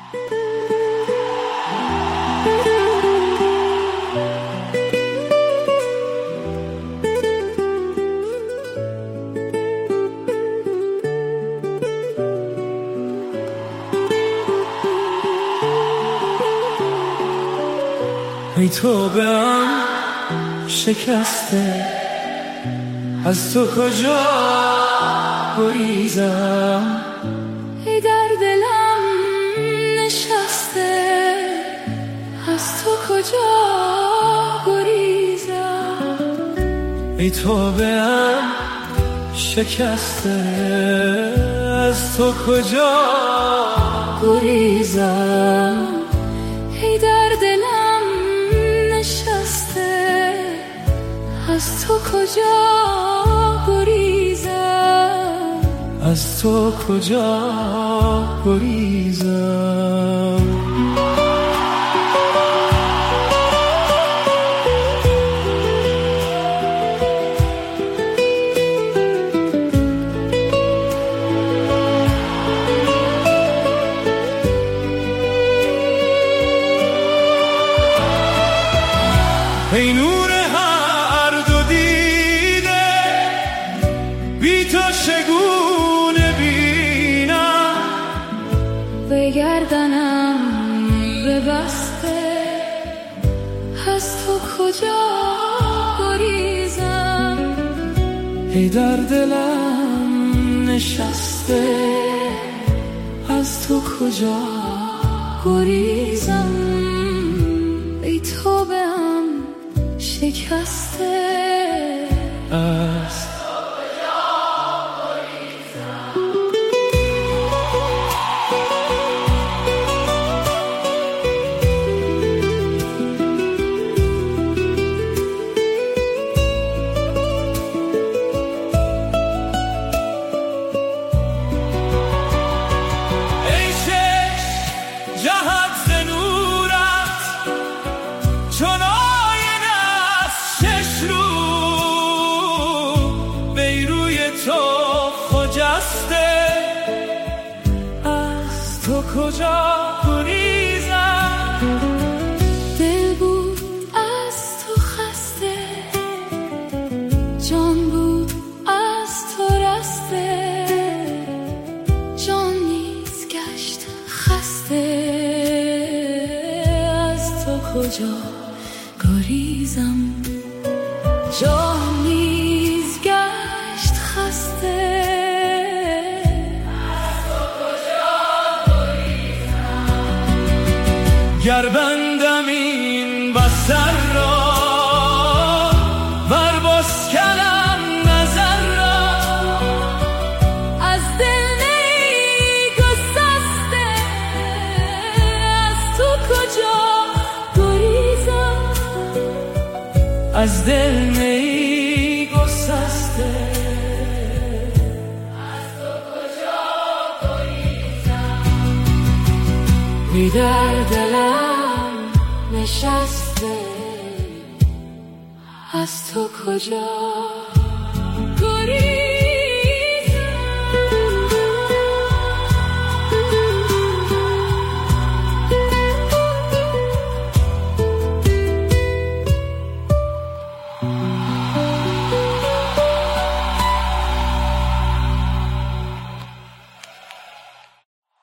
ای توبه‌ام شکسته، از تو کجا گریزم؟ ای در دلم نشسته، از تو کجا گریزم؟ ای توبه‌ام شکسته، از تو کجا گریزم؟ ای در دلم نشسته، از تو کجا گریزم؟ از تو کجا گریزم؟ ای نور هر دو دیده، بی تو چگونه بینم؟ به گردنم ببسته، از تو کجا گریزم؟ ای در دلم نشسته، از تو کجا گریزم؟ ای توبه‌ام شکسته، از تو کجا گریزم؟ دل بود از تو خسته، جان بود از تو رسته، جان نیز گشت خسته، از تو کجا گریزم؟ جان نیز گشت خسته، گر بندم این بستر را، ور بسکنم نظر را، از دل نی گسسته، از تو کجا گریزم؟ از دل نی گسسته، از تو کجا گریزم؟ ای در دلم نشسته، از تو کجا گریزم؟